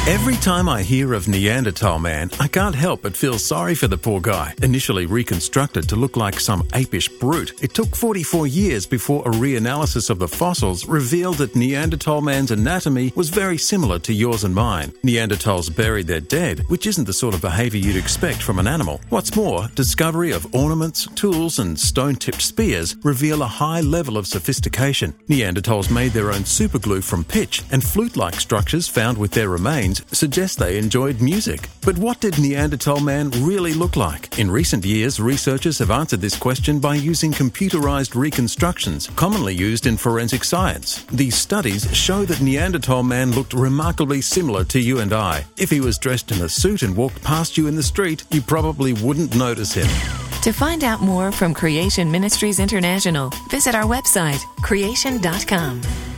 Every time I hear of Neanderthal man, I can't help but feel sorry for the poor guy. Initially reconstructed to look like some apish brute, it took 44 years before a reanalysis of the fossils revealed that Neanderthal man's anatomy was very similar to yours and mine. Neanderthals buried their dead, which isn't the sort of behaviour you'd expect from an animal. What's more, discovery of ornaments, tools and stone-tipped spears reveal a high level of sophistication. Neanderthals made their own superglue from pitch, and flute-like structures found with their remains suggest they enjoyed music. But what did Neanderthal man really look like? In recent years, researchers have answered this question by using computerized reconstructions, commonly used in forensic science. These studies show that Neanderthal man looked remarkably similar to you and I. If he was dressed in a suit and walked past you in the street, you probably wouldn't notice him. To find out more from Creation Ministries International, visit our website, creation.com.